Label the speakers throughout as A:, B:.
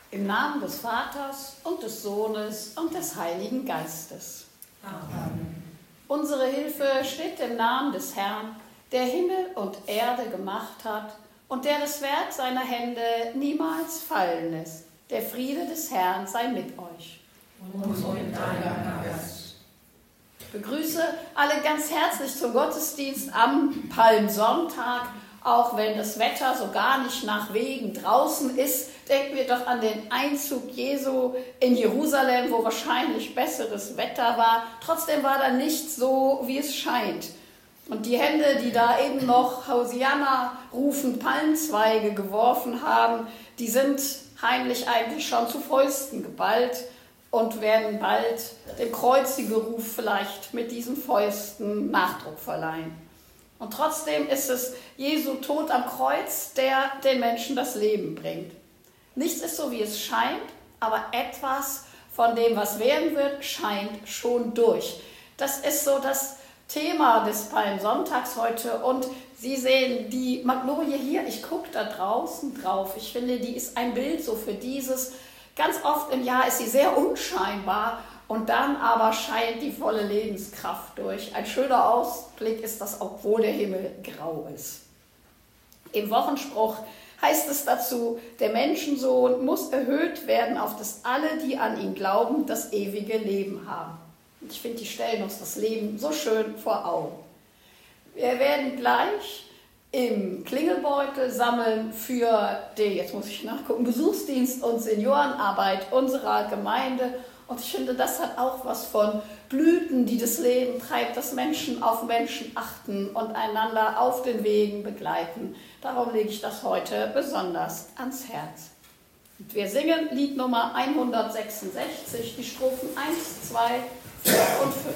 A: Im Namen des Vaters und des Sohnes und des Heiligen Geistes.
B: Amen.
A: Unsere Hilfe steht im Namen des Herrn, der Himmel und Erde gemacht hat und der das Werk seiner Hände niemals fallen lässt. Der Friede des Herrn sei mit euch.
B: Und mit deinem Geist.
A: Ich begrüße alle ganz herzlich zum Gottesdienst am Palmsonntag. Auch wenn das Wetter so gar nicht nach Wegen draußen ist, denken wir doch an den Einzug Jesu in Jerusalem, wo wahrscheinlich besseres Wetter war. Trotzdem war da nicht so, wie es scheint. Und die Hände, die da eben noch Hosianna rufend Palmzweige geworfen haben, die sind heimlich eigentlich schon zu Fäusten geballt und werden bald dem Kreuzigerruf vielleicht mit diesen Fäusten Nachdruck verleihen. Und trotzdem ist es Jesu Tod am Kreuz, der den Menschen das Leben bringt. Nichts ist so, wie es scheint, aber etwas von dem, was werden wird, scheint schon durch. Das ist so das Thema des Palmsonntags heute. Und Sie sehen die Magnolie hier, ich gucke da draußen drauf. Ich finde, die ist ein Bild so für dieses. Ganz oft im Jahr ist sie sehr unscheinbar. Und dann aber scheint die volle Lebenskraft durch. Ein schöner Ausblick ist das, obwohl der Himmel grau ist. Im Wochenspruch heißt es dazu, der Menschensohn muss erhöht werden, auf dass alle, die an ihn glauben, das ewige Leben haben. Und ich finde, die stellen uns das Leben so schön vor Augen. Wir werden gleich im Klingelbeutel sammeln für den, jetzt muss ich nachgucken, Besuchsdienst und Seniorenarbeit unserer Gemeinde. Und ich finde, das hat auch was von Blüten, die das Leben treibt, dass Menschen auf Menschen achten und einander auf den Wegen begleiten. Darum lege ich das heute besonders ans Herz. Und wir singen Lied Nummer 166, die Strophen 1, 2, 4 und 5.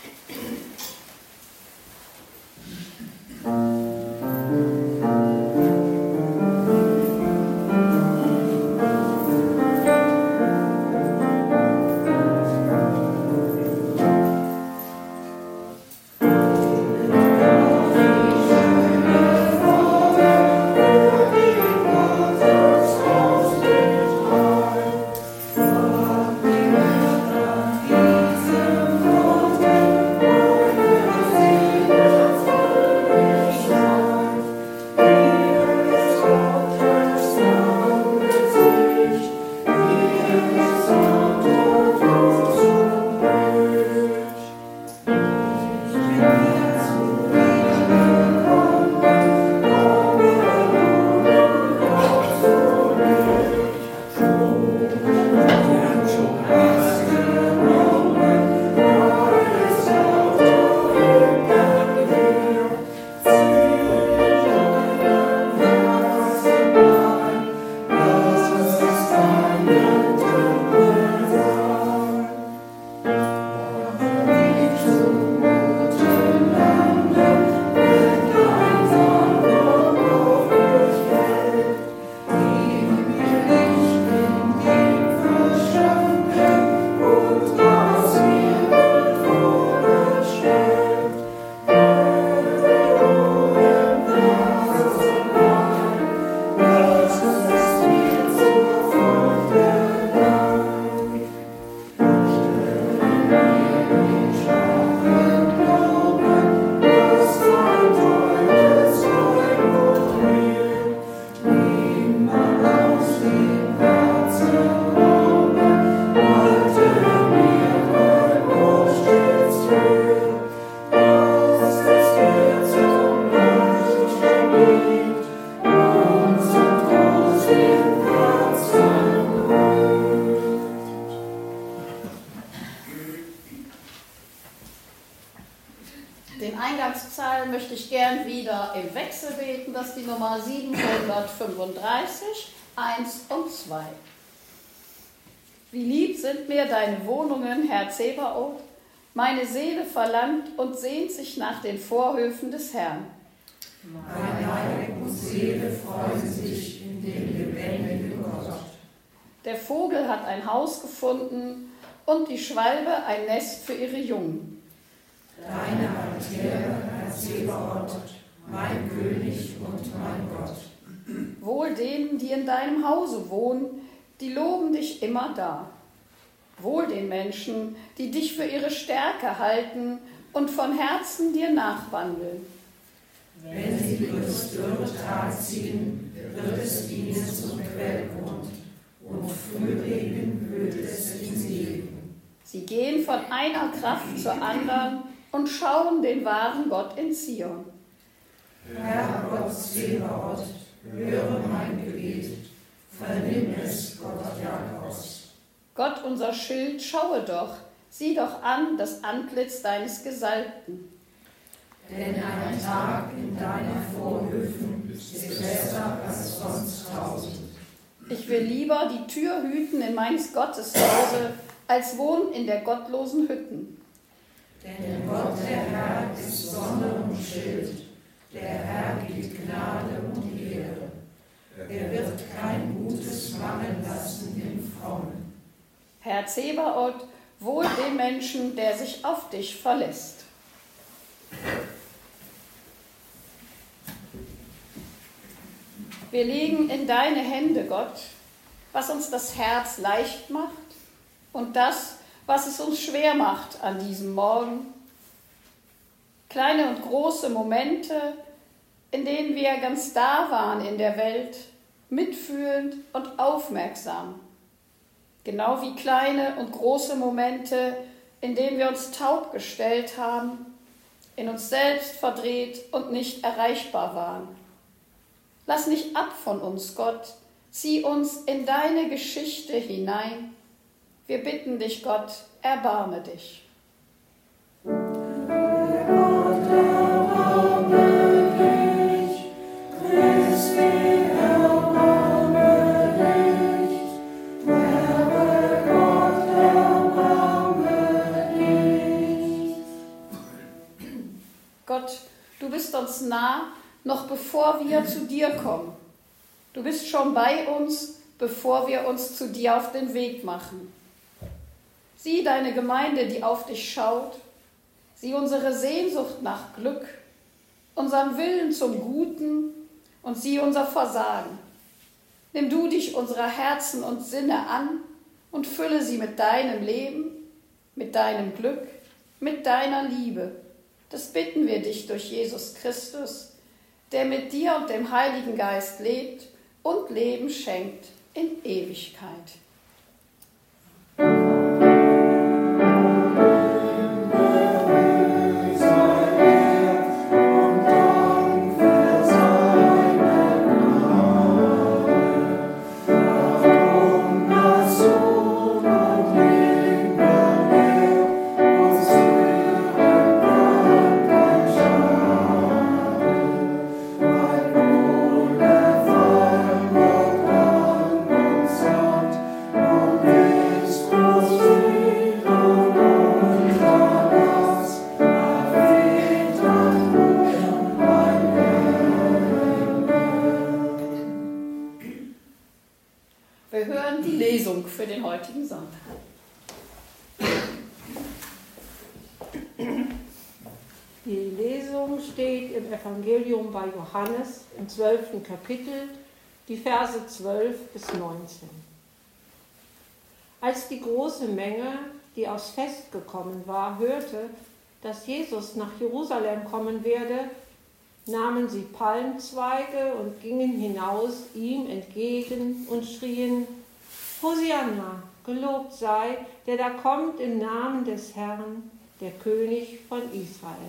A: Möchte ich gern wieder im Wechsel beten, das ist die Nummer 735, 1 und 2. Wie lieb sind mir deine Wohnungen, Herr Zebaoth, meine Seele verlangt und sehnt sich nach den Vorhöfen des Herrn.
B: Mein Leib und Seele freuen sich in dem lebendigen Gott.
A: Der Vogel hat ein Haus gefunden und die Schwalbe ein Nest für ihre Jungen.
B: Deine Altäre, Herr Zebaoth, mein König und mein Gott.
A: Wohl denen, die in deinem Hause wohnen, die loben dich immer da. Wohl den Menschen, die dich für ihre Stärke halten und von Herzen dir nachwandeln.
B: Wenn sie durchs dürre Tal ziehen, wird es ihnen zum Quellgrund, und Frühregen hüllt es in Segen.
A: Sie gehen von einer Kraft zur anderen und schauen den wahren Gott in Zion.
B: Herr Gott Zebaoth, höre mein Gebet, vernimm es, Gott Jakobs.
A: Gott, unser Schild, schaue doch, sieh doch an das Antlitz deines Gesalbten.
B: Denn ein Tag in deinen Vorhöfen ist besser als sonst 1000.
A: Ich will lieber die Tür hüten in meines Gottes Hause, als wohnen in der gottlosen Hütten.
B: Denn Gott, der Herr, ist Sonne und Schild, der Herr gibt Gnade und Ehre. Er wird kein Gutes mangeln lassen im Frommen.
A: Herr Zebaoth, wohl dem Menschen, der sich auf dich verlässt. Wir legen in deine Hände, Gott, was uns das Herz leicht macht und das, was es uns schwer macht an diesem Morgen. Kleine und große Momente, in denen wir ganz da waren in der Welt, mitfühlend und aufmerksam. Genau wie kleine und große Momente, in denen wir uns taub gestellt haben, in uns selbst verdreht und nicht erreichbar waren. Lass nicht ab von uns, Gott, zieh uns in deine Geschichte hinein. Wir bitten dich, Gott, erbarme dich. Gott, du bist uns nah, noch bevor wir zu dir kommen. Du bist schon bei uns, bevor wir uns zu dir auf den Weg machen. Sieh deine Gemeinde, die auf dich schaut. Sieh unsere Sehnsucht nach Glück, unseren Willen zum Guten und sieh unser Versagen. Nimm du dich unserer Herzen und Sinne an und fülle sie mit deinem Leben, mit deinem Glück, mit deiner Liebe. Das bitten wir dich durch Jesus Christus, der mit dir und dem Heiligen Geist lebt und Leben schenkt in Ewigkeit. Wir hören die Lesung für den heutigen Sonntag.
C: Die Lesung steht im Evangelium bei Johannes im 12. Kapitel, die Verse 12 bis 19. Als die große Menge, die aufs Fest gekommen war, hörte, dass Jesus nach Jerusalem kommen werde, nahmen sie Palmzweige und gingen hinaus ihm entgegen und schrien: Hosianna, gelobt sei, der da kommt im Namen des Herrn, der König von Israel.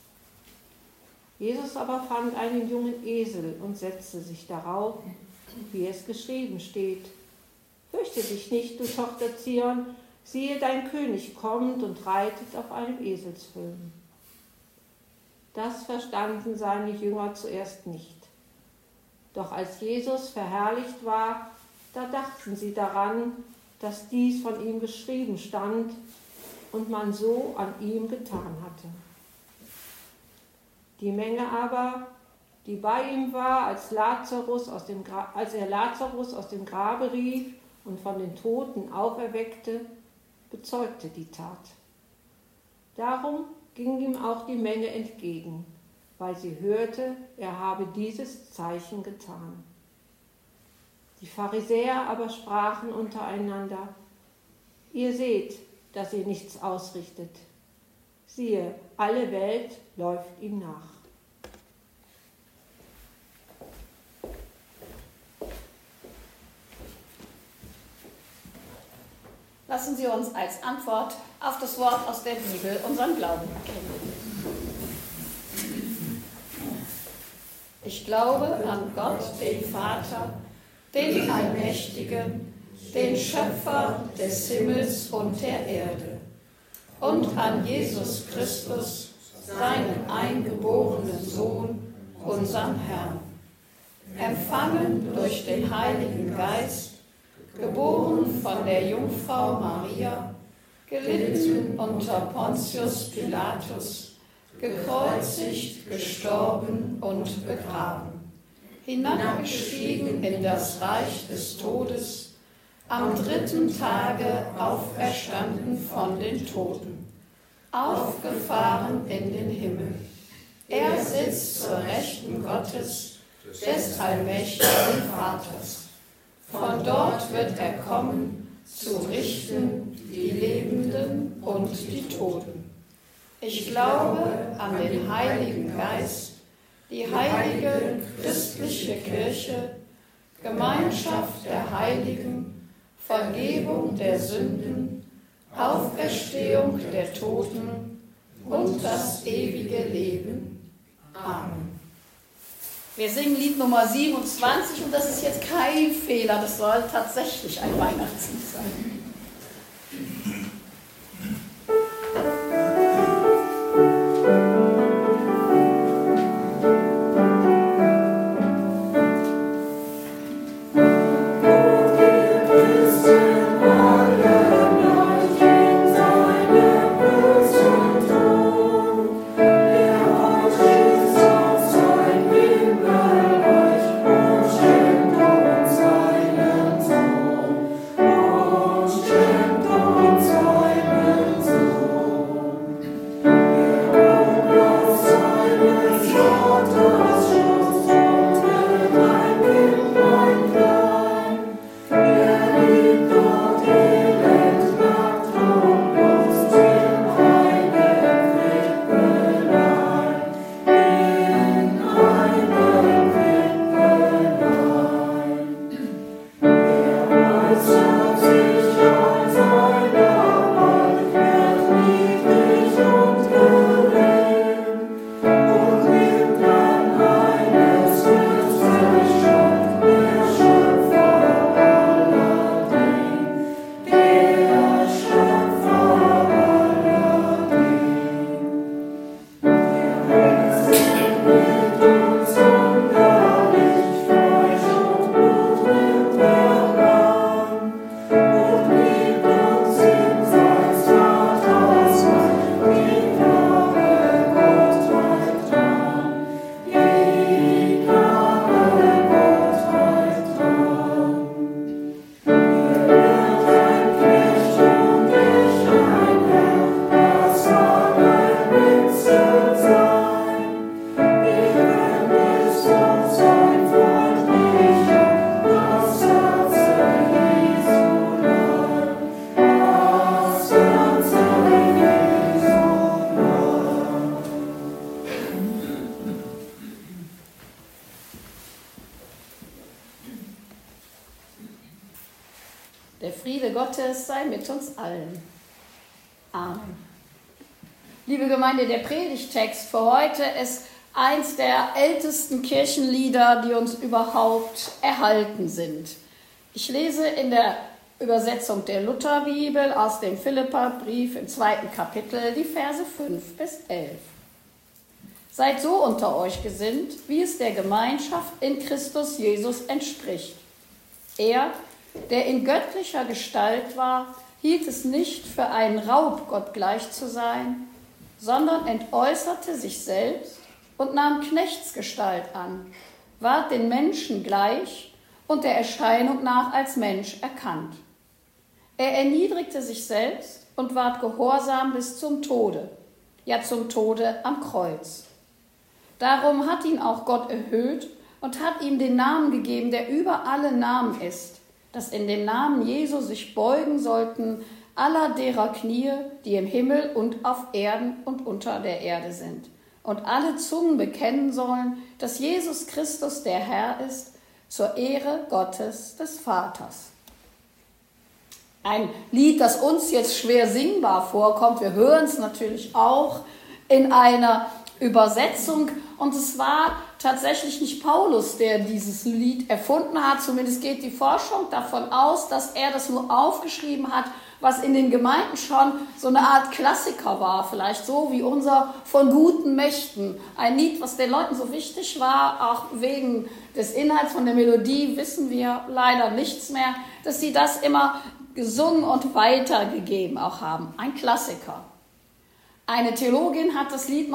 C: Jesus aber fand einen jungen Esel und setzte sich darauf, wie es geschrieben steht: Fürchte dich nicht, du Tochter Zion, siehe, dein König kommt und reitet auf einem Eselsfüllen. Das verstanden seine Jünger zuerst nicht. Doch als Jesus verherrlicht war, da dachten sie daran, dass dies von ihm geschrieben stand und man so an ihm getan hatte. Die Menge aber, die bei ihm war, als er Lazarus aus dem Grabe rief und von den Toten auferweckte, bezeugte die Tat. Darum ging ihm auch die Menge entgegen, weil sie hörte, er habe dieses Zeichen getan. Die Pharisäer aber sprachen untereinander: Ihr seht, dass ihr nichts ausrichtet. Siehe, alle Welt läuft ihm nach.
A: Lassen Sie uns als Antwort auf das Wort aus der Bibel unseren Glauben erkennen. Ich glaube an Gott, den Vater, den Allmächtigen, den Schöpfer des Himmels und der Erde, und an Jesus Christus, seinen eingeborenen Sohn, unseren Herrn, empfangen durch den Heiligen Geist, geboren von der Jungfrau Maria, gelitten unter Pontius Pilatus, gekreuzigt, gestorben und begraben, hinabgestiegen in das Reich des Todes, am dritten Tage auferstanden von den Toten, aufgefahren in den Himmel. Er sitzt zur Rechten Gottes, des allmächtigen Vaters. Von dort wird er kommen, zu richten die Lebenden und die Toten. Ich glaube an den Heiligen Geist, die heilige christliche Kirche, Gemeinschaft der Heiligen, Vergebung der Sünden, Auferstehung der Toten und das ewige Leben. Amen. Wir singen Lied Nummer 27 und das ist jetzt kein Fehler, das soll tatsächlich ein Weihnachtslied sein. Der Friede Gottes sei mit uns allen. Amen. Liebe Gemeinde, der Predigtext für heute ist eins der ältesten Kirchenlieder, die uns überhaupt erhalten sind. Ich lese in der Übersetzung der Lutherbibel aus dem Philipperbrief im 2. Kapitel die Verse 5 bis 11. Seid so unter euch gesinnt, wie es der Gemeinschaft in Christus Jesus entspricht. Er, der in göttlicher Gestalt war, hielt es nicht für einen Raub, Gott gleich zu sein, sondern entäußerte sich selbst und nahm Knechtsgestalt an, ward den Menschen gleich und der Erscheinung nach als Mensch erkannt. Er erniedrigte sich selbst und ward gehorsam bis zum Tode, ja zum Tode am Kreuz. Darum hat ihn auch Gott erhöht und hat ihm den Namen gegeben, der über alle Namen ist, dass in den Namen Jesu sich beugen sollten aller derer Knie, die im Himmel und auf Erden und unter der Erde sind. Und alle Zungen bekennen sollen, dass Jesus Christus der Herr ist, zur Ehre Gottes des Vaters. Ein Lied, das uns jetzt schwer singbar vorkommt. Wir hören es natürlich auch in einer Übersetzung. Und es war tatsächlich nicht Paulus, der dieses Lied erfunden hat. Zumindest geht die Forschung davon aus, dass er das nur aufgeschrieben hat, was in den Gemeinden schon so eine Art Klassiker war. Vielleicht so wie unser Von guten Mächten. Ein Lied, was den Leuten so wichtig war, auch wegen des Inhalts von der Melodie, wissen wir leider nichts mehr, dass sie das immer gesungen und weitergegeben auch haben. Ein Klassiker. Eine Theologin hat das Lied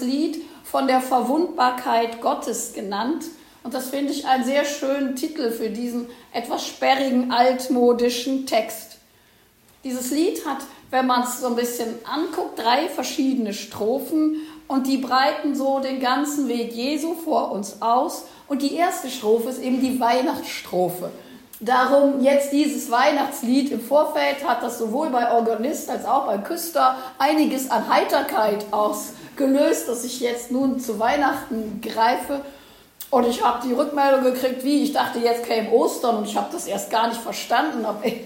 A: von der Verwundbarkeit Gottes genannt. Und das finde ich einen sehr schönen Titel für diesen etwas sperrigen, altmodischen Text. Dieses Lied hat, wenn man es so ein bisschen anguckt, 3 verschiedene Strophen und die breiten so den ganzen Weg Jesu vor uns aus. Und die erste Strophe ist eben die Weihnachtsstrophe. Darum jetzt dieses Weihnachtslied. Im Vorfeld hat das sowohl bei Organist als auch bei Küster einiges an Heiterkeit ausgelöst, dass ich jetzt nun zu Weihnachten greife. Und ich habe die Rückmeldung gekriegt, ich dachte, jetzt käme Ostern und ich habe das erst gar nicht verstanden.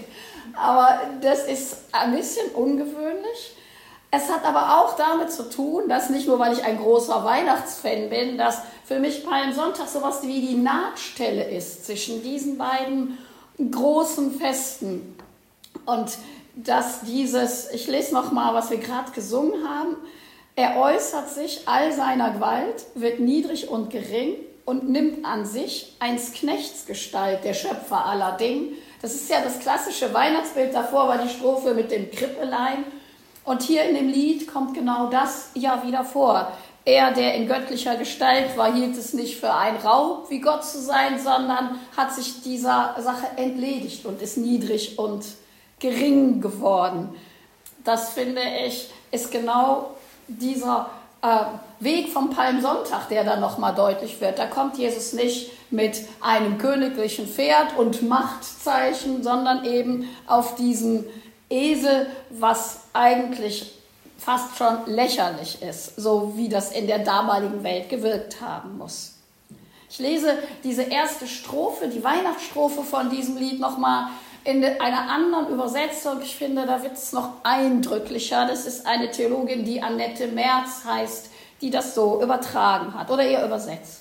A: Aber das ist ein bisschen ungewöhnlich. Es hat aber auch damit zu tun, dass nicht nur, weil ich ein großer Weihnachtsfan bin, dass für mich Palmsonntag sowas wie die Nahtstelle ist zwischen diesen beiden großen Festen. Und dass ich lese nochmal, was wir gerade gesungen haben, er äußert sich all seiner Gewalt, wird niedrig und gering und nimmt an sich eins Knechtsgestalt, der Schöpfer aller Dinge. Das ist ja das klassische Weihnachtsbild, davor war die Strophe mit dem Krippelein. Und hier in dem Lied kommt genau das ja wieder vor. Er, der in göttlicher Gestalt war, hielt es nicht für ein Raub, wie Gott zu sein, sondern hat sich dieser Sache entledigt und ist niedrig und gering geworden. Das, finde ich, ist genau dieser Weg vom Palmsonntag, der dann nochmal deutlich wird. Da kommt Jesus nicht mit einem königlichen Pferd und Machtzeichen, sondern eben auf diesem Esel, was eigentlich fast schon lächerlich ist, so wie das in der damaligen Welt gewirkt haben muss. Ich lese diese erste Strophe, die Weihnachtsstrophe von diesem Lied nochmal in einer anderen Übersetzung. Ich finde, da wird es noch eindrücklicher. Das ist eine Theologin, die Annette Merz heißt, die das so übertragen hat oder ihr übersetzt.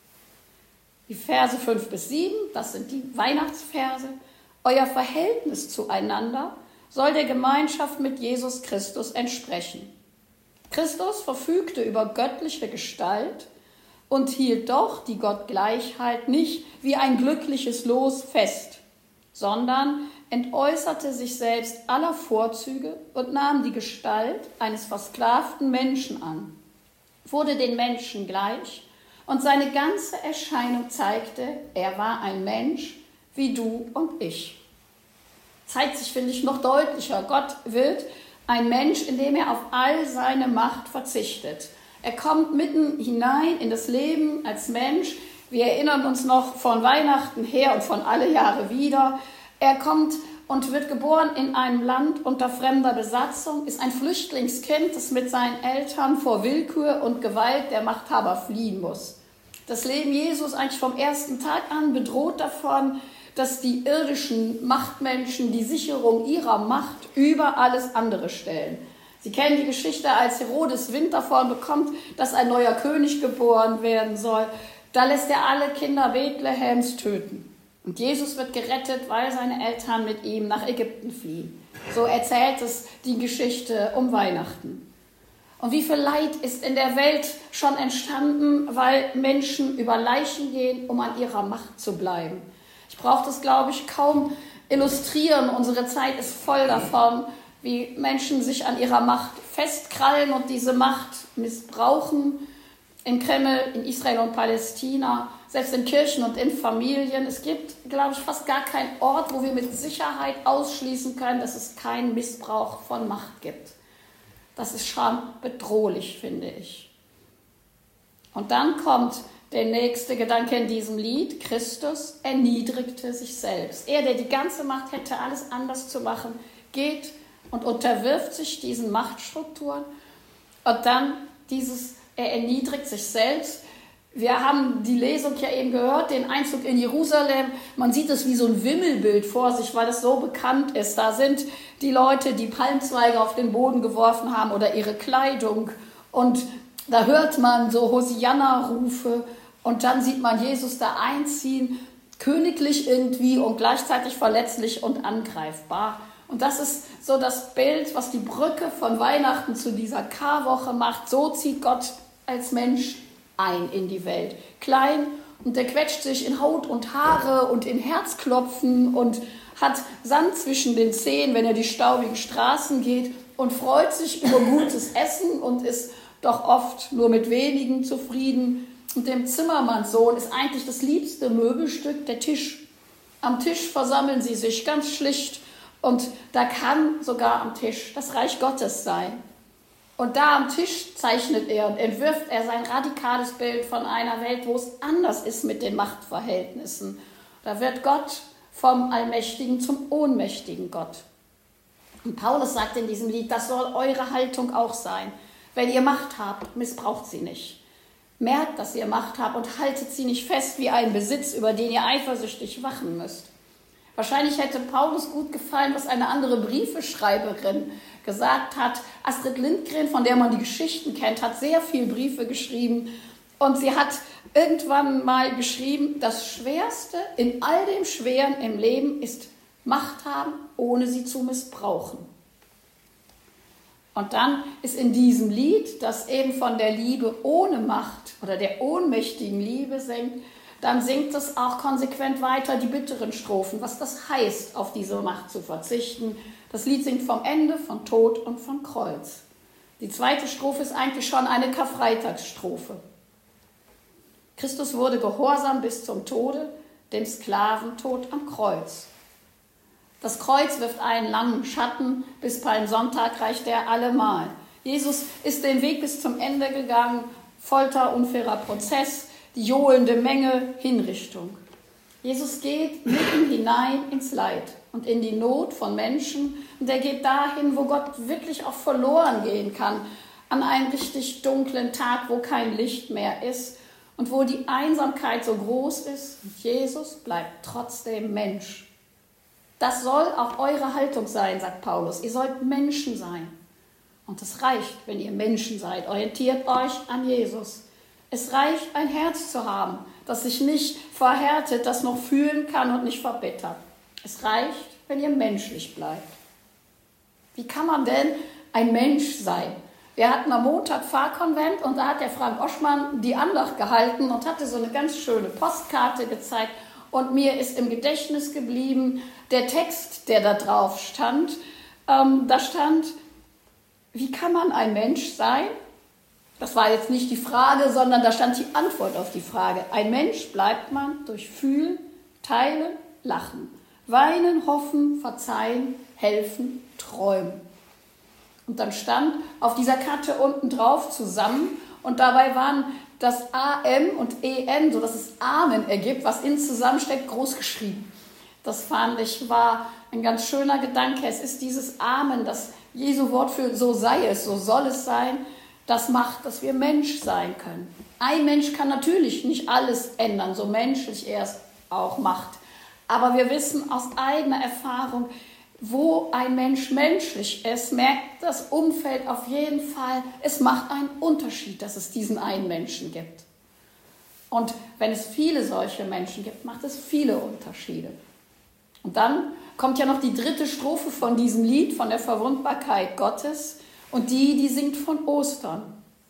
A: Die Verse 5-7, das sind die Weihnachtsverse. Euer Verhältnis zueinander soll der Gemeinschaft mit Jesus Christus entsprechen. Christus verfügte über göttliche Gestalt und hielt doch die Gottgleichheit nicht wie ein glückliches Los fest, sondern entäußerte sich selbst aller Vorzüge und nahm die Gestalt eines versklavten Menschen an, wurde den Menschen gleich und seine ganze Erscheinung zeigte, er war ein Mensch wie du und ich. Zeigt sich, finde ich, noch deutlicher. Gott wird ein Mensch, indem er auf all seine Macht verzichtet. Er kommt mitten hinein in das Leben als Mensch. Wir erinnern uns noch von Weihnachten her und von alle Jahre wieder. Er kommt und wird geboren in einem Land unter fremder Besatzung, ist ein Flüchtlingskind, das mit seinen Eltern vor Willkür und Gewalt der Machthaber fliehen muss. Das Leben Jesu ist eigentlich vom ersten Tag an bedroht davon, dass die irdischen Machtmenschen die Sicherung ihrer Macht über alles andere stellen. Sie kennen die Geschichte, als Herodes Wind davon bekommt, dass ein neuer König geboren werden soll. Da lässt er alle Kinder Bethlehems töten. Und Jesus wird gerettet, weil seine Eltern mit ihm nach Ägypten fliehen. So erzählt es die Geschichte um Weihnachten. Und wie viel Leid ist in der Welt schon entstanden, weil Menschen über Leichen gehen, um an ihrer Macht zu bleiben. Ich brauche das, glaube ich, kaum illustrieren. Unsere Zeit ist voll davon, wie Menschen sich an ihrer Macht festkrallen und diese Macht missbrauchen. Im Kreml, in Israel und Palästina, selbst in Kirchen und in Familien. Es gibt, glaube ich, fast gar keinen Ort, wo wir mit Sicherheit ausschließen können, dass es keinen Missbrauch von Macht gibt. Das ist schon bedrohlich, finde ich. Und dann kommt der nächste Gedanke in diesem Lied: Christus erniedrigte sich selbst. Er, der die ganze Macht hätte, alles anders zu machen, geht und unterwirft sich diesen Machtstrukturen. Und dann er erniedrigt sich selbst. Wir haben die Lesung ja eben gehört, den Einzug in Jerusalem. Man sieht es wie so ein Wimmelbild vor sich, weil es so bekannt ist. Da sind die Leute, die Palmzweige auf den Boden geworfen haben oder ihre Kleidung. Und da hört man so Hosianna-Rufe. Und dann sieht man Jesus da einziehen, königlich irgendwie und gleichzeitig verletzlich und angreifbar. Und das ist so das Bild, was die Brücke von Weihnachten zu dieser Karwoche macht. So zieht Gott als Mensch ein in die Welt. Klein, und der quetscht sich in Haut und Haare und in Herzklopfen und hat Sand zwischen den Zehen, wenn er die staubigen Straßen geht, und freut sich über gutes Essen und ist doch oft nur mit wenigen zufrieden. Und dem Zimmermannssohn ist eigentlich das liebste Möbelstück der Tisch. Am Tisch versammeln sie sich ganz schlicht, und da kann sogar am Tisch das Reich Gottes sein. Und da am Tisch zeichnet er und entwirft er sein radikales Bild von einer Welt, wo es anders ist mit den Machtverhältnissen. Da wird Gott vom Allmächtigen zum ohnmächtigen Gott. Und Paulus sagt in diesem Lied, das soll eure Haltung auch sein. Wenn ihr Macht habt, missbraucht sie nicht. Merkt, dass ihr Macht habt und haltet sie nicht fest wie einen Besitz, über den ihr eifersüchtig wachen müsst. Wahrscheinlich hätte Paulus gut gefallen, was eine andere Briefeschreiberin gesagt hat. Astrid Lindgren, von der man die Geschichten kennt, hat sehr viele Briefe geschrieben. Und sie hat irgendwann mal geschrieben, das Schwerste in all dem Schweren im Leben ist Macht haben, ohne sie zu missbrauchen. Und dann ist in diesem Lied, das eben von der Liebe ohne Macht oder der ohnmächtigen Liebe singt, dann singt es auch konsequent weiter die bitteren Strophen, was das heißt, auf diese Macht zu verzichten. Das Lied singt vom Ende, von Tod und von Kreuz. Die zweite Strophe ist eigentlich schon eine Karfreitagsstrophe. Christus wurde gehorsam bis zum Tode, dem Sklaventod am Kreuz. Das Kreuz wirft einen langen Schatten, bis Palmsonntag reicht er allemal. Jesus ist den Weg bis zum Ende gegangen, Folter, unfairer Prozess, die johlende Menge, Hinrichtung. Jesus geht mitten hinein ins Leid und in die Not von Menschen, und er geht dahin, wo Gott wirklich auch verloren gehen kann, an einen richtig dunklen Tag, wo kein Licht mehr ist und wo die Einsamkeit so groß ist, und Jesus bleibt trotzdem Mensch. Das soll auch eure Haltung sein, sagt Paulus. Ihr sollt Menschen sein. Und es reicht, wenn ihr Menschen seid. Orientiert euch an Jesus. Es reicht, ein Herz zu haben, das sich nicht verhärtet, das noch fühlen kann und nicht verbittert. Es reicht, wenn ihr menschlich bleibt. Wie kann man denn ein Mensch sein? Wir hatten am Montag Pfarrkonvent, und da hat der Frank Oschmann die Andacht gehalten und hatte so eine ganz schöne Postkarte gezeigt. Und mir ist im Gedächtnis geblieben der Text, der da drauf stand. Da stand, wie kann man ein Mensch sein? Das war jetzt nicht die Frage, sondern da stand die Antwort auf die Frage. Ein Mensch bleibt man durch Fühlen, Teilen, Lachen, Weinen, Hoffen, Verzeihen, Helfen, Träumen. Und dann stand auf dieser Karte unten drauf zusammen, und dabei waren das AM und EN, sodass es Amen ergibt, was innen zusammensteckt, groß geschrieben. Das fand ich, war ein ganz schöner Gedanke. Es ist dieses Amen, das Jesu Wort für so sei es, so soll es sein, das macht, dass wir Mensch sein können. Ein Mensch kann natürlich nicht alles ändern, so menschlich er es auch macht. Aber wir wissen aus eigener Erfahrung, wo ein Mensch menschlich ist, merkt das Umfeld auf jeden Fall, es macht einen Unterschied, dass es diesen einen Menschen gibt. Und wenn es viele solche Menschen gibt, macht es viele Unterschiede. Und dann kommt ja noch die dritte Strophe von diesem Lied, von der Verwundbarkeit Gottes, und die singt von Ostern.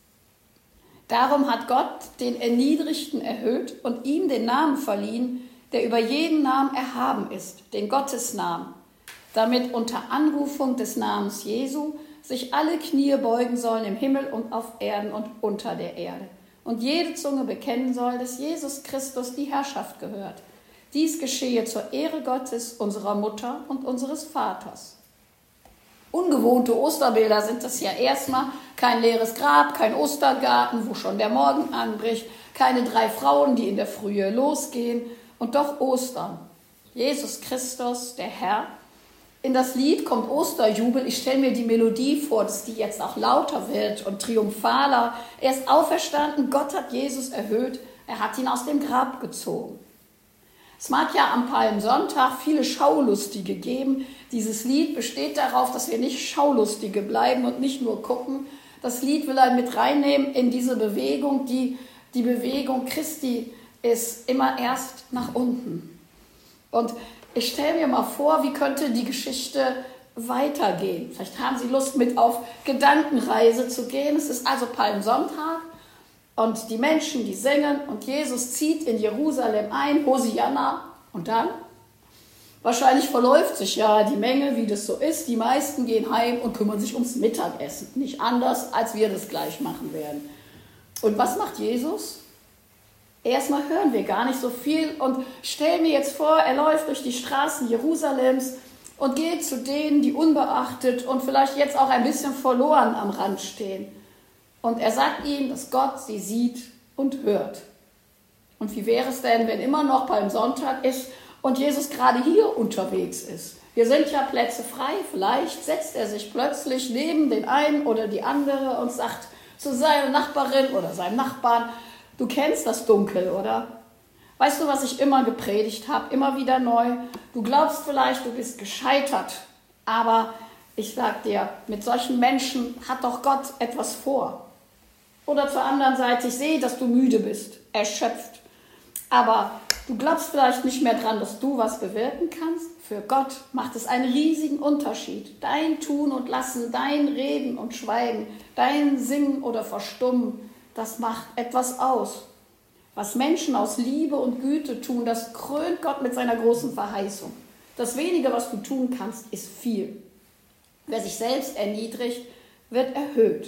A: Darum hat Gott den Erniedrigten erhöht und ihm den Namen verliehen, der über jeden Namen erhaben ist, den Gottesnamen, damit unter Anrufung des Namens Jesu sich alle Knie beugen sollen im Himmel und auf Erden und unter der Erde. Und jede Zunge bekennen soll, dass Jesus Christus die Herrschaft gehört. Dies geschehe zur Ehre Gottes, unserer Mutter und unseres Vaters. Ungewohnte Osterbilder sind das ja erstmal. Kein leeres Grab, kein Ostergarten, wo schon der Morgen anbricht. keine 3 Frauen, die in der Frühe losgehen. Und doch Ostern. Jesus Christus, der Herr. In das Lied kommt Osterjubel. Ich stelle mir die Melodie vor, dass die jetzt auch lauter wird und triumphaler. Er ist auferstanden, Gott hat Jesus erhöht, er hat ihn aus dem Grab gezogen. Es mag ja am Palmsonntag viele Schaulustige geben. Dieses Lied besteht darauf, dass wir nicht Schaulustige bleiben und nicht nur gucken. Das Lied will einen mit reinnehmen in diese Bewegung, die Bewegung Christi ist immer erst nach unten. Und ich stelle mir mal vor, wie könnte die Geschichte weitergehen. Vielleicht haben Sie Lust, mit auf Gedankenreise zu gehen. Es ist also Palmsonntag und die Menschen, die singen und Jesus zieht in Jerusalem ein, Hosianna. Und dann? Wahrscheinlich verläuft sich ja die Menge, wie das so ist. Die meisten gehen heim und kümmern sich ums Mittagessen. Nicht anders, als wir das gleich machen werden. Und was macht Jesus? Erstmal hören wir gar nicht so viel und stell mir jetzt vor, er läuft durch die Straßen Jerusalems und geht zu denen, die unbeachtet und vielleicht jetzt auch ein bisschen verloren am Rand stehen. Und er sagt ihnen, dass Gott sie sieht und hört. Und wie wäre es denn, wenn immer noch Palmsonntag ist und Jesus gerade hier unterwegs ist? Wir sind ja Plätze frei, vielleicht setzt er sich plötzlich neben den einen oder die andere und sagt zu seiner Nachbarin oder seinem Nachbarn, du kennst das Dunkel, oder? Weißt du, was ich immer gepredigt habe, immer wieder neu? Du glaubst vielleicht, du bist gescheitert, aber ich sag dir, mit solchen Menschen hat doch Gott etwas vor. Oder zur anderen Seite, ich sehe, dass du müde bist, erschöpft, aber du glaubst vielleicht nicht mehr dran, dass du was bewirken kannst. Für Gott macht es einen riesigen Unterschied. Dein Tun und Lassen, dein Reden und Schweigen, dein Singen oder Verstummen, das macht etwas aus. Was Menschen aus Liebe und Güte tun, das krönt Gott mit seiner großen Verheißung. Das Wenige, was du tun kannst, ist viel. Wer sich selbst erniedrigt, wird erhöht.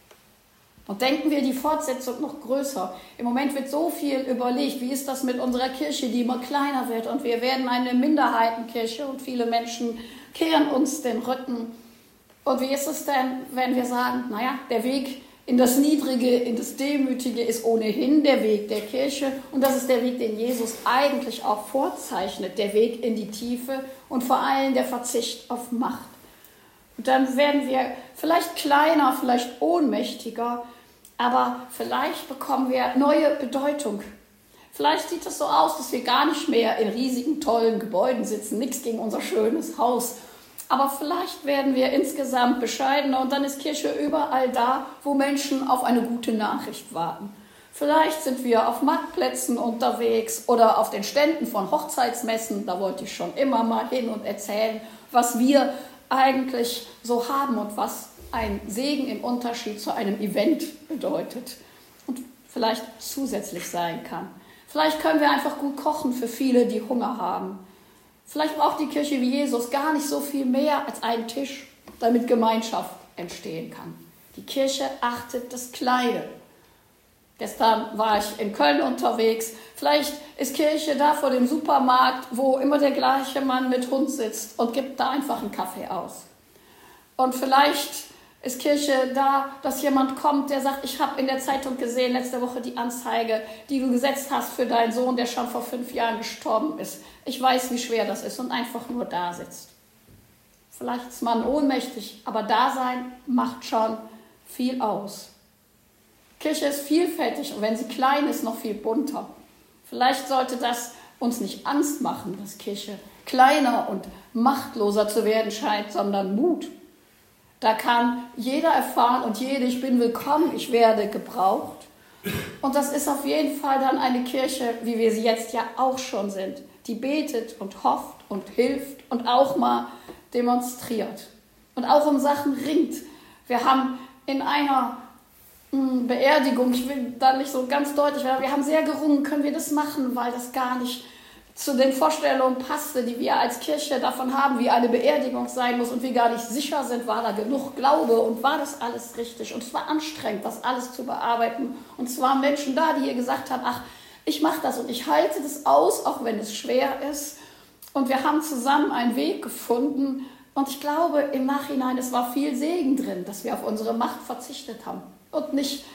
A: Und denken wir die Fortsetzung noch größer. Im Moment wird so viel überlegt, wie ist das mit unserer Kirche, die immer kleiner wird und wir werden eine Minderheitenkirche und viele Menschen kehren uns den Rücken. Und wie ist es denn, wenn wir sagen, naja, der Weg in das Niedrige, in das Demütige ist ohnehin der Weg der Kirche und das ist der Weg, den Jesus eigentlich auch vorzeichnet, der Weg in die Tiefe und vor allem der Verzicht auf Macht. Und dann werden wir vielleicht kleiner, vielleicht ohnmächtiger, aber vielleicht bekommen wir neue Bedeutung. Vielleicht sieht es so aus, dass wir gar nicht mehr in riesigen, tollen Gebäuden sitzen, nichts gegen unser schönes Haus. Aber vielleicht werden wir insgesamt bescheidener und dann ist Kirche überall da, wo Menschen auf eine gute Nachricht warten. Vielleicht sind wir auf Marktplätzen unterwegs oder auf den Ständen von Hochzeitsmessen. Da wollte ich schon immer mal hin und erzählen, was wir eigentlich so haben und was ein Segen im Unterschied zu einem Event bedeutet und vielleicht zusätzlich sein kann. Vielleicht können wir einfach gut kochen für viele, die Hunger haben. Vielleicht braucht die Kirche wie Jesus gar nicht so viel mehr als einen Tisch, damit Gemeinschaft entstehen kann. Die Kirche achtet das Kleine. Gestern war ich in Köln unterwegs. Vielleicht ist Kirche da vor dem Supermarkt, wo immer der gleiche Mann mit Hund sitzt und gibt da einfach einen Kaffee aus. Und vielleicht ist Kirche da, dass jemand kommt, der sagt, ich habe in der Zeitung gesehen, letzte Woche die Anzeige, die du gesetzt hast für deinen Sohn, der schon vor 5 Jahren gestorben ist. Ich weiß, wie schwer das ist und einfach nur da sitzt. Vielleicht ist man ohnmächtig, aber Dasein macht schon viel aus. Kirche ist vielfältig und wenn sie klein ist, noch viel bunter. Vielleicht sollte das uns nicht Angst machen, dass Kirche kleiner und machtloser zu werden scheint, sondern Mut. Da kann jeder erfahren und jede, ich bin willkommen, ich werde gebraucht. Und das ist auf jeden Fall dann eine Kirche, wie wir sie jetzt ja auch schon sind, die betet und hofft und hilft und auch mal demonstriert und auch um Sachen ringt. Wir haben in einer Beerdigung, ich will da nicht so ganz deutlich werden, wir haben sehr gerungen, können wir das machen, weil das gar nicht zu den Vorstellungen passte, die wir als Kirche davon haben, wie eine Beerdigung sein muss und wir gar nicht sicher sind, war da genug Glaube und war das alles richtig. Und es war anstrengend, das alles zu bearbeiten. Und es waren Menschen da, die hier gesagt haben, ach, ich mache das und ich halte das aus, auch wenn es schwer ist. Und wir haben zusammen einen Weg gefunden. Und ich glaube, im Nachhinein, es war viel Segen drin, dass wir auf unsere Macht verzichtet haben und nicht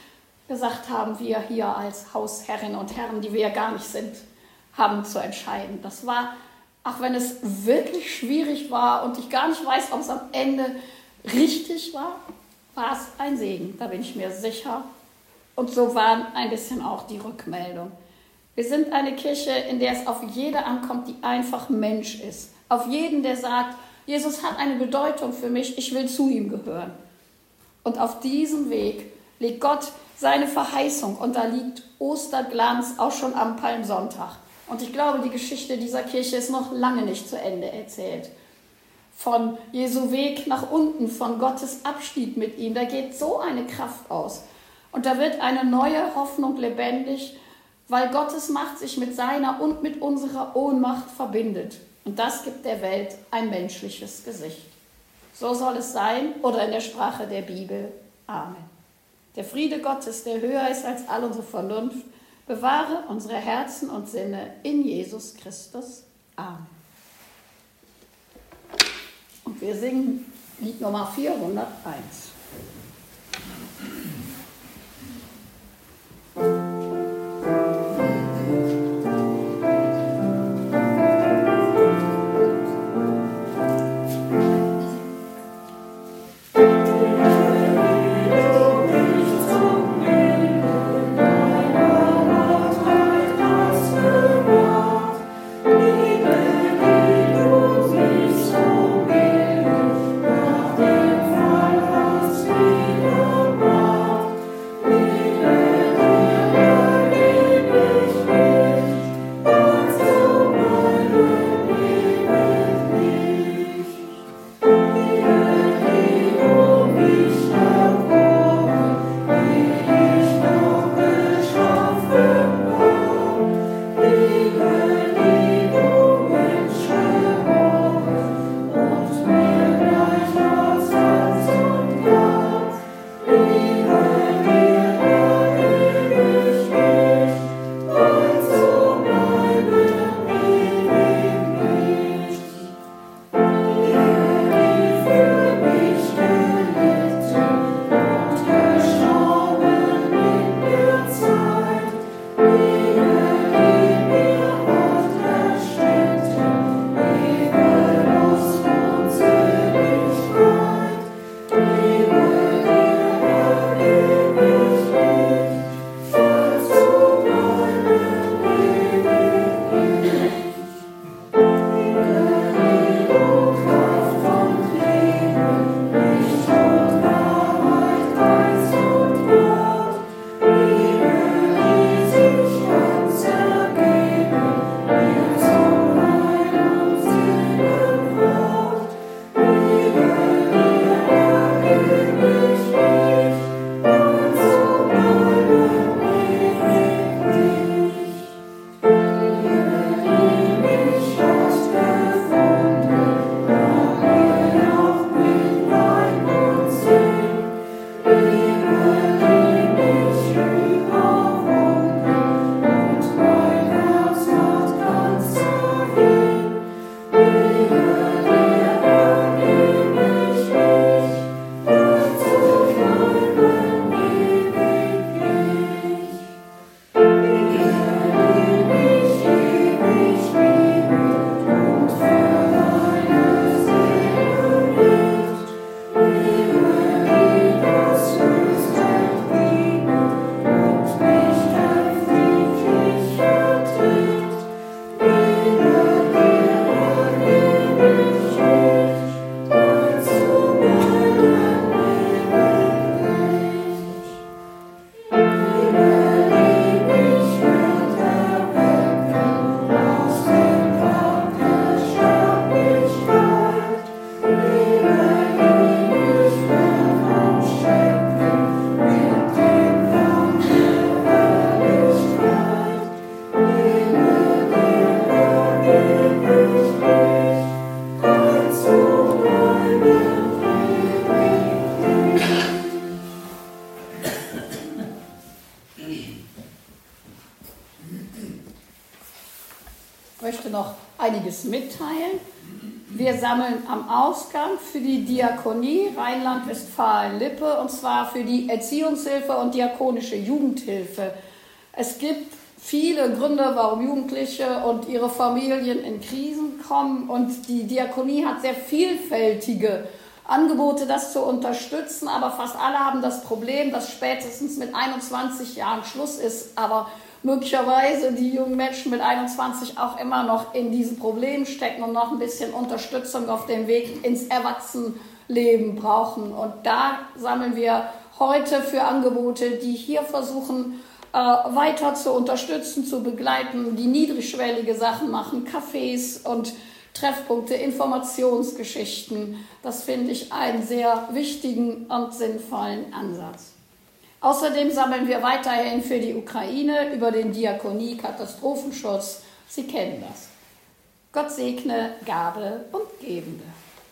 A: gesagt haben, wir hier als Hausherrinnen und Herren, die wir ja gar nicht sind, haben zu entscheiden. Das war, auch wenn es wirklich schwierig war und ich gar nicht weiß, ob es am Ende richtig war, war es ein Segen, da bin ich mir sicher. Und so war ein bisschen auch die Rückmeldung. Wir sind eine Kirche, in der es auf jede ankommt, die einfach Mensch ist. Auf jeden, der sagt, Jesus hat eine Bedeutung für mich, ich will zu ihm gehören. Und auf diesem Weg legt Gott seine Verheißung und da liegt Osterglanz auch schon am Palmsonntag. Und ich glaube, die Geschichte dieser Kirche ist noch lange nicht zu Ende erzählt. Von Jesu Weg nach unten, von Gottes Abschied mit ihm, da geht so eine Kraft aus. Und da wird eine neue Hoffnung lebendig, weil Gottes Macht sich mit seiner und mit unserer Ohnmacht verbindet. Und das gibt der Welt ein menschliches Gesicht. So soll es sein, oder in der Sprache der Bibel. Amen. Der Friede Gottes, der höher ist als all unsere Vernunft, bewahre unsere Herzen und Sinne in Jesus Christus. Amen. Und wir singen Lied Nummer 401. Ich möchte noch einiges mitteilen. Wir sammeln am Ausgang für die Diakonie Rheinland-Westfalen-Lippe, und zwar für die Erziehungshilfe und diakonische Jugendhilfe. Es gibt viele Gründe, warum Jugendliche und ihre Familien in Krisen kommen, und die Diakonie hat sehr vielfältige Angebote, das zu unterstützen, aber fast alle haben das Problem, dass spätestens mit 21 Jahren Schluss ist, aber möglicherweise die jungen Menschen mit 21 auch immer noch in diesen Problemen stecken und noch ein bisschen Unterstützung auf dem Weg ins Erwachsenenleben brauchen. Und da sammeln wir heute für Angebote, die hier versuchen, weiter zu unterstützen, zu begleiten, die niedrigschwellige Sachen machen, Cafés und Treffpunkte, Informationsgeschichten. Das finde ich einen sehr wichtigen und sinnvollen Ansatz. Außerdem sammeln wir weiterhin für die Ukraine über den Diakonie-Katastrophenschutz. Sie kennen das. Gott segne Gabe und Gebende.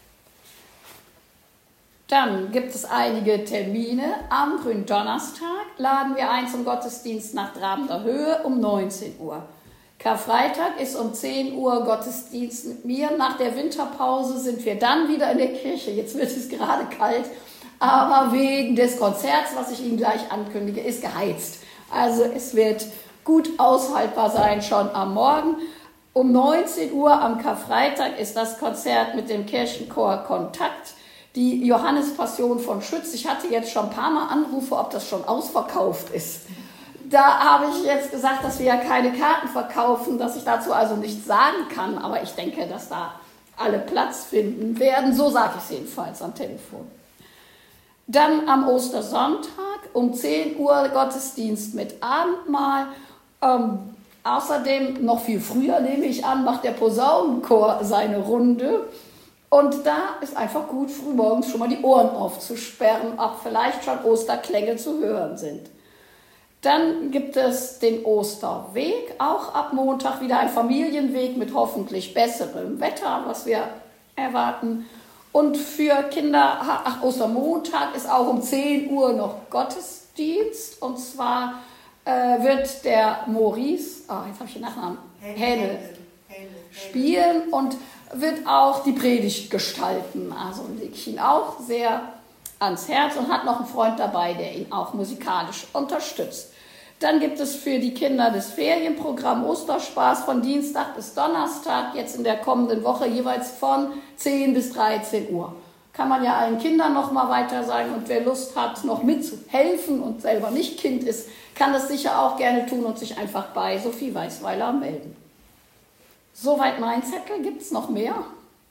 A: Dann gibt es einige Termine. Am Gründonnerstag laden wir ein zum Gottesdienst nach Drabender Höhe um 19 Uhr. Karfreitag ist um 10 Uhr Gottesdienst mit mir. Nach der Winterpause sind wir dann wieder in der Kirche. Jetzt wird es gerade kalt, aber wegen des Konzerts, was ich Ihnen gleich ankündige, ist geheizt. Also es wird gut aushaltbar sein schon am Morgen. Um 19 Uhr am Karfreitag ist das Konzert mit dem Kirchenchor Kontakt. Die Johannespassion von Schütz. Ich hatte jetzt schon ein paar Mal Anrufe, ob das schon ausverkauft ist. Da habe ich jetzt gesagt, dass wir ja keine Karten verkaufen, dass ich dazu also nichts sagen kann. Aber ich denke, dass da alle Platz finden werden. So sage ich es jedenfalls am Telefon. Dann am Ostersonntag um 10 Uhr Gottesdienst mit Abendmahl. Außerdem, noch viel früher nehme ich an, macht der Posaunenchor seine Runde. Und da ist einfach gut, frühmorgens schon mal die Ohren aufzusperren, ob vielleicht schon Osterklänge zu hören sind. Dann gibt es den Osterweg, auch ab Montag wieder ein Familienweg mit hoffentlich besserem Wetter, was wir erwarten. Und für Kinder, Ostermontag ist auch um 10 Uhr noch Gottesdienst. Und zwar wird der Maurice, jetzt habe ich den Nachnamen, Hähnel spielen und wird auch die Predigt gestalten. Also lege ich ihn auch sehr ans Herz und hat noch einen Freund dabei, der ihn auch musikalisch unterstützt. Dann gibt es für die Kinder das Ferienprogramm Osterspaß von Dienstag bis Donnerstag, jetzt in der kommenden Woche jeweils von 10 bis 13 Uhr. Kann man ja allen Kindern noch mal weiter sagen, und wer Lust hat, noch mitzuhelfen und selber nicht Kind ist, kann das sicher auch gerne tun und sich einfach bei Sophie Weißweiler melden. Soweit mein Zettel. Gibt es noch mehr?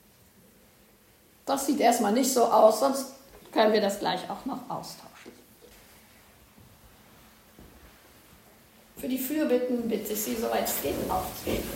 A: Das sieht erstmal nicht so aus, sonst können wir das gleich auch noch austauschen. Für die Fürbitten bitte ich Sie, soweit es geht, auftreten.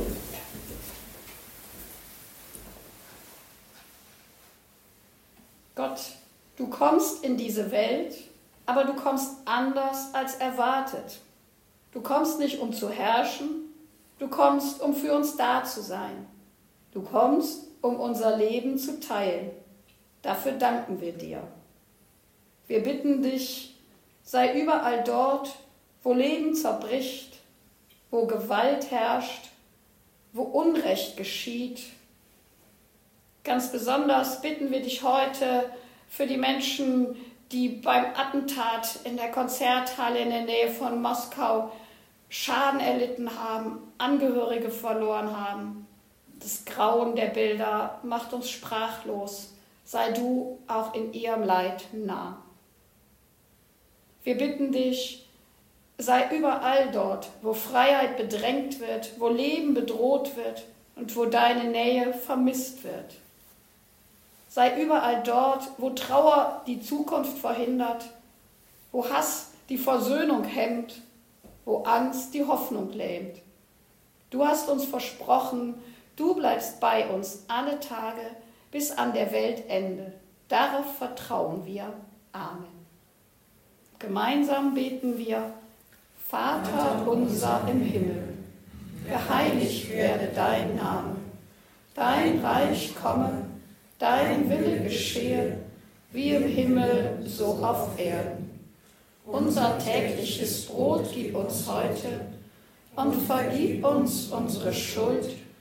A: Gott, du kommst in diese Welt, aber du kommst anders als erwartet. Du kommst nicht, um zu herrschen, du kommst, um für uns da zu sein. Du kommst, um unser Leben zu teilen. Dafür danken wir dir. Wir bitten dich, sei überall dort, wo Leben zerbricht, wo Gewalt herrscht, wo Unrecht geschieht. Ganz besonders bitten wir dich heute für die Menschen, die beim Attentat in der Konzerthalle in der Nähe von Moskau Schaden erlitten haben, Angehörige verloren haben. Das Grauen der Bilder macht uns sprachlos. Sei du auch in ihrem Leid nah. Wir bitten dich, sei überall dort, wo Freiheit bedrängt wird, wo Leben bedroht wird und wo deine Nähe vermisst wird. Sei überall dort, wo Trauer die Zukunft verhindert, wo Hass die Versöhnung hemmt, wo Angst die Hoffnung lähmt. Du hast uns versprochen, du bleibst bei uns alle Tage bis an der Weltende. Darauf vertrauen wir. Amen. Gemeinsam beten wir: Vater unser im Himmel, geheiligt werde dein Name. Dein Reich komme, dein Wille geschehe, wie im Himmel, so auf Erden. Unser tägliches Brot gib uns heute und vergib uns unsere Schuld,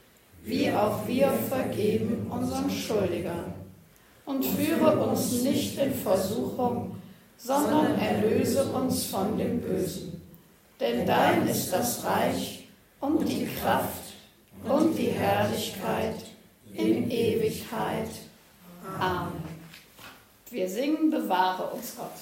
A: wie auch wir vergeben unseren Schuldigern. Und führe uns nicht in Versuchung, sondern erlöse uns von dem Bösen. Denn dein ist das Reich und die Kraft und die Herrlichkeit in Ewigkeit. Amen. Wir singen, bewahre uns Gott.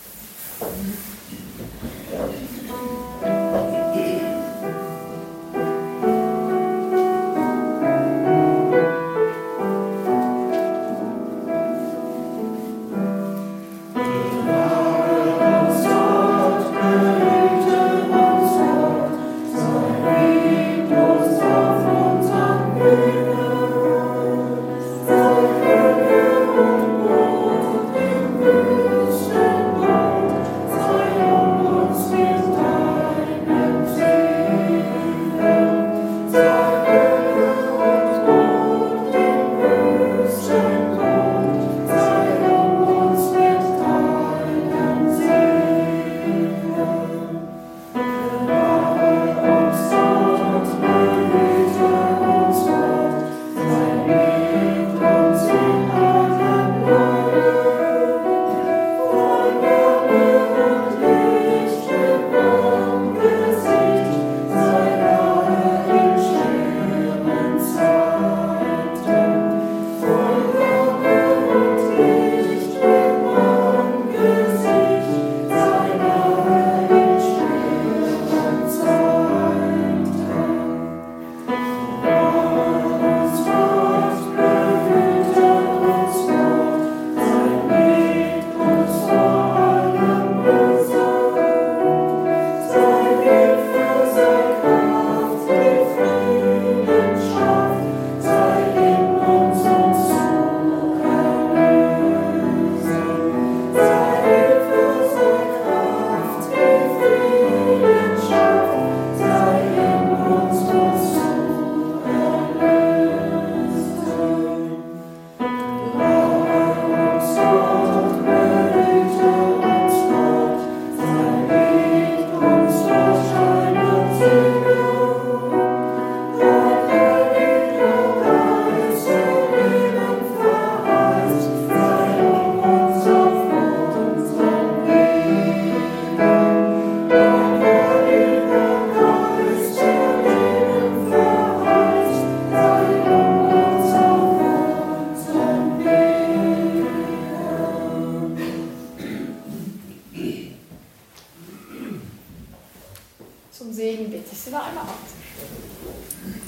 A: Zum Segen bitte ich Sie noch einmal aufzustehen.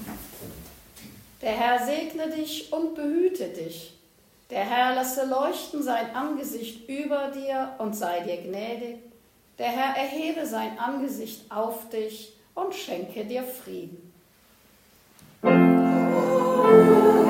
A: Der Herr segne dich und behüte dich. Der Herr lasse leuchten sein Angesicht über dir und sei dir gnädig. Der Herr erhebe sein Angesicht auf dich und schenke dir Frieden.